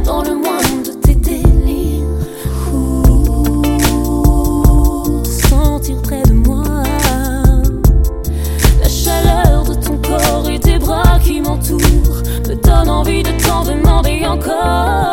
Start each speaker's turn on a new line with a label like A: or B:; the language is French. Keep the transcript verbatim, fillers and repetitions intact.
A: dans le moindre de tes délires. Ouh, sentir près de moi la chaleur de ton corps et tes bras qui m'entourent me donne envie de t'en demander encore.